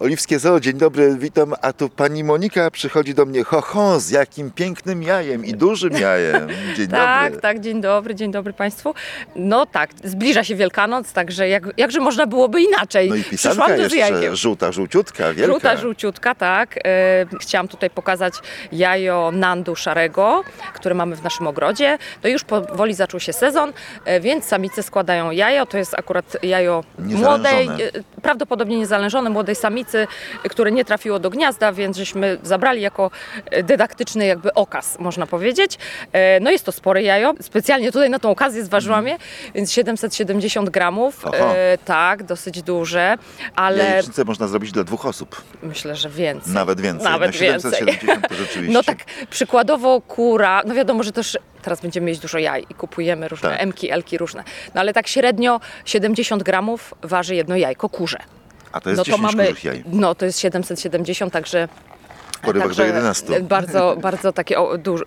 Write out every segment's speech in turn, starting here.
Oliwskie Zoo, dzień dobry, witam, a tu pani Monika przychodzi do mnie, z jakim pięknym jajem i dużym jajem. Dzień dobry. Tak, dzień dobry Państwu. No tak, zbliża się Wielkanoc, także jakże można byłoby inaczej. No i pisanka Przyszłam też z jeszcze, jajkiem. żółciutka, wielka. Żółciutka, tak. Chciałam tutaj pokazać jajo nandu szarego, które mamy w naszym ogrodzie. No już powoli zaczął się sezon, więc samice składają jajo. To jest akurat jajo młodej, prawdopodobnie niezalężone, młodej samicy, które nie trafiło do gniazda, więc żeśmy zabrali jako dydaktyczny jakby okaz, można powiedzieć. No jest to spore jajo. Specjalnie tutaj na tą okazję zważyłam je, więc 770 gramów. Tak, dosyć duże, ale... Jajecznicę można zrobić dla 2 osób. Myślę, że więcej. Nawet więcej. Nawet na 770 to rzeczywiście. No tak, przykładowo kura, no wiadomo, że też teraz będziemy mieć dużo jaj i kupujemy różne emki, elki różne. No ale tak średnio 70 gramów waży jedno jajko kurze. A to jest 10 kurzych jaj. No to jest 770, także... W porywach do 11. Bardzo takie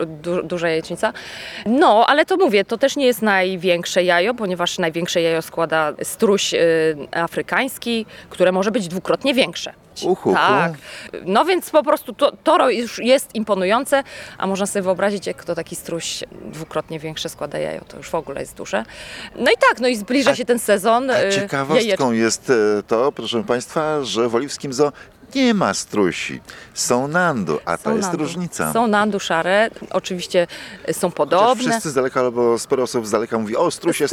duża jajecznica. No, ale to mówię, to też nie jest największe jajo, ponieważ największe jajo składa struś afrykański, które może być dwukrotnie większe. Tak. No więc po prostu to już jest imponujące, a można sobie wyobrazić, jak to taki struś dwukrotnie większe składa jajo, to już w ogóle jest duże. No i tak, no i zbliża się ten sezon. A ciekawostką jest to, proszę Państwa, że w Oliwskim Zoo nie ma strusi. Są nandu, a to jest różnica. Są nandu szare, oczywiście są podobne. Chociaż wszyscy z daleka, albo sporo osób z daleka mówi, strusie.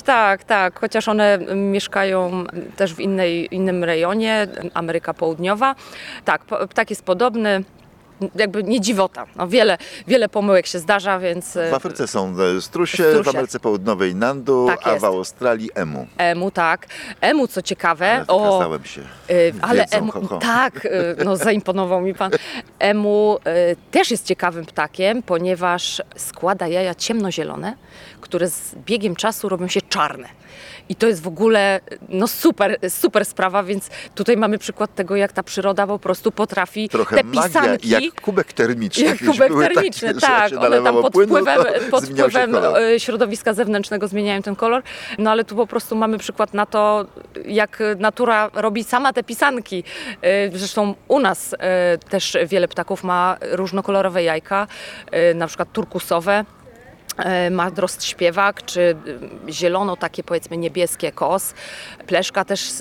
Tak. Chociaż one mieszkają też w innym rejonie, Ameryka Południowa. Tak, ptak jest podobny. Jakby nie dziwota. No wiele pomyłek się zdarza, więc... W Afryce są strusie, w Ameryce Południowej nandu, a w Australii emu. Emu, tak. Emu, co ciekawe... Ale wykazałem się. Ale emu, tak, no zaimponował mi pan. Emu też jest ciekawym ptakiem, ponieważ składa jaja ciemnozielone, które z biegiem czasu robią się czarne. I to jest w ogóle super sprawa, więc tutaj mamy przykład tego, jak ta przyroda po prostu potrafi trochę te magia, pisanki... jak kubek termiczny. Jak kubek termiczny, tak. One tam pod wpływem środowiska zewnętrznego zmieniają ten kolor. No ale tu po prostu mamy przykład na to, jak natura robi sama te pisanki. Zresztą u nas też wiele ptaków ma różnokolorowe jajka, na przykład turkusowe. Ma drozd śpiewak, czy zielono takie powiedzmy niebieskie kos. Pleszka też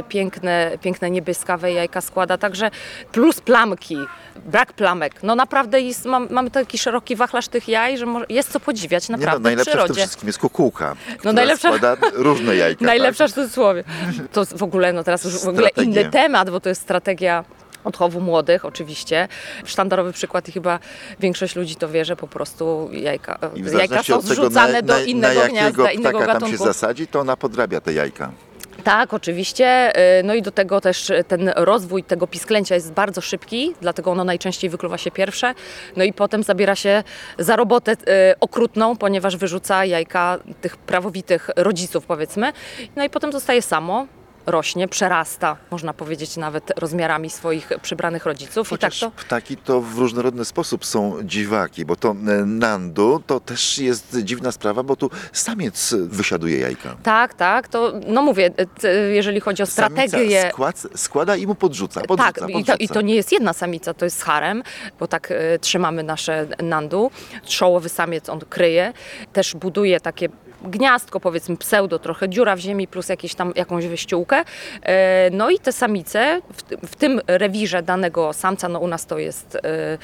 piękne niebieskawe jajka składa, także plus plamki, brak plamek. No naprawdę mamy taki szeroki wachlarz tych jaj, że jest co podziwiać naprawdę najlepsza w przyrodzie. W tym wszystkim jest kukułka, która składa różne jajka. Najlepsza w cudzysłowie. To w ogóle, inny temat, bo to jest strategia odchowu młodych oczywiście. Sztandarowy przykład i chyba większość ludzi to wie, że po prostu jajka są zrzucane do innego gniazda, innego gatunku. Tam się zasadzi, to ona podrabia te jajka. Tak, oczywiście. No i do tego też ten rozwój tego pisklęcia jest bardzo szybki, dlatego ono najczęściej wykluwa się pierwsze. No i potem zabiera się za robotę okrutną, ponieważ wyrzuca jajka tych prawowitych rodziców, powiedzmy. No i potem zostaje samo. Rośnie, przerasta, można powiedzieć, nawet rozmiarami swoich przybranych rodziców. Chociaż ptaki to w różnorodny sposób są dziwaki, bo to nandu to też jest dziwna sprawa, bo tu samiec wysiaduje jajka. Tak, to no mówię, jeżeli chodzi o strategię... składa i mu podrzuca. I to nie jest jedna samica, to jest harem, bo tak trzymamy nasze nandu. Czołowy samiec on kryje, też buduje takie gniazdko, powiedzmy pseudo, trochę dziura w ziemi plus jakąś wyściółkę. No i te samice w tym rewirze danego samca, no u nas to jest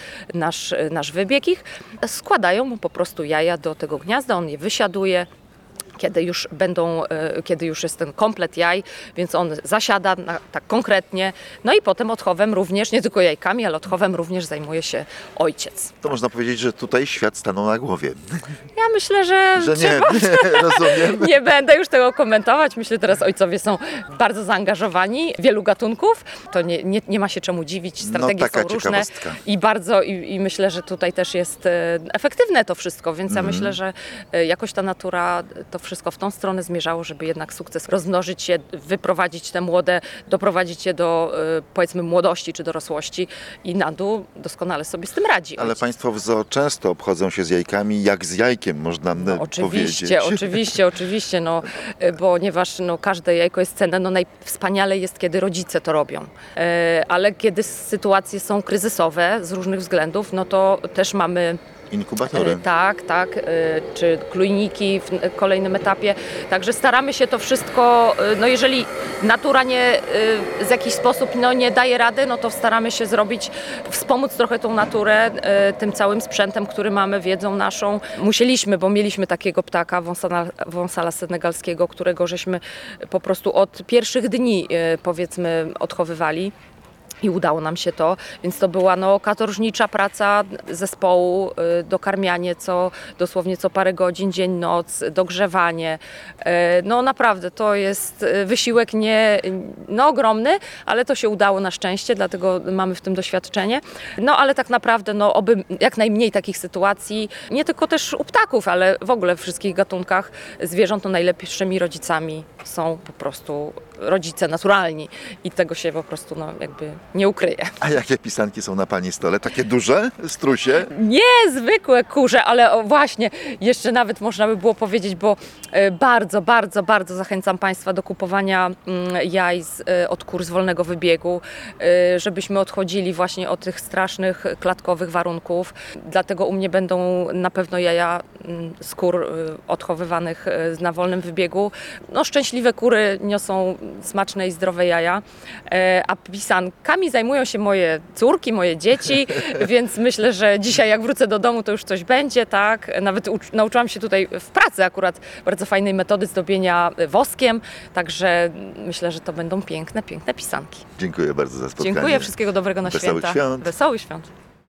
nasz wybieg ich, składają mu po prostu jaja do tego gniazda, on je wysiaduje. Kiedy już jest ten komplet jaj, więc on zasiada tak konkretnie. No i potem odchowem również, nie tylko jajkami, ale odchowem również zajmuje się ojciec. To można powiedzieć, że tutaj świat stanął na głowie. Ja myślę, że nie, rozumiem. Nie będę już tego komentować. Myślę, że teraz ojcowie są bardzo zaangażowani, wielu gatunków. To nie ma się czemu dziwić, strategie są różne. I myślę, że tutaj też jest efektywne to wszystko, więc ja myślę, że jakoś ta natura to wszystko w tą stronę zmierzało, żeby jednak sukces rozmnożyć je, wyprowadzić te młode, doprowadzić je do powiedzmy młodości czy dorosłości i Nandu doskonale sobie z tym radzi. Ale państwo w zoo często obchodzą się z jajkami jak z jajkiem, można powiedzieć. Oczywiście, no, ponieważ każde jajko jest cenne, najwspaniale jest, kiedy rodzice to robią. Ale kiedy sytuacje są kryzysowe z różnych względów, no to też mamy inkubatory. Tak, czy klujniki w kolejnym etapie. Także staramy się to wszystko, jeżeli natura w jakiś sposób nie daje rady, no to staramy się wspomóc trochę tą naturę tym całym sprzętem, który mamy, wiedzą naszą. Musieliśmy, bo mieliśmy takiego ptaka, wąsala senegalskiego, którego żeśmy po prostu od pierwszych dni powiedzmy odchowywali. I udało nam się to, więc to była katorżnicza praca zespołu, dokarmianie dosłownie co parę godzin, dzień, noc, dogrzewanie. Naprawdę to jest wysiłek ogromny, ale to się udało na szczęście, dlatego mamy w tym doświadczenie. Ale tak naprawdę oby jak najmniej takich sytuacji, nie tylko też u ptaków, ale w ogóle w wszystkich gatunkach zwierząt najlepszymi rodzicami są po prostu rodzice naturalni i tego się po prostu jakby nie ukryje. A jakie pisanki są na pani stole? Takie duże strusie? Nie, zwykłe kurze, ale właśnie, jeszcze nawet można by było powiedzieć, bo bardzo, bardzo, bardzo zachęcam Państwa do kupowania jaj od kur z wolnego wybiegu, żebyśmy odchodzili właśnie od tych strasznych klatkowych warunków. Dlatego u mnie będą na pewno jaja z kur odchowywanych na wolnym wybiegu. Szczęśliwe kury niosą smaczne i zdrowe jaja, a pisankami zajmują się moje córki, moje dzieci, więc myślę, że dzisiaj jak wrócę do domu, to już coś będzie, tak? Nawet nauczyłam się tutaj w pracy akurat bardzo fajnej metody zdobienia woskiem, także myślę, że to będą piękne, piękne pisanki. Dziękuję bardzo za spotkanie. Dziękuję, wszystkiego dobrego na Wesołych święta. świąt. Wesołych świąt.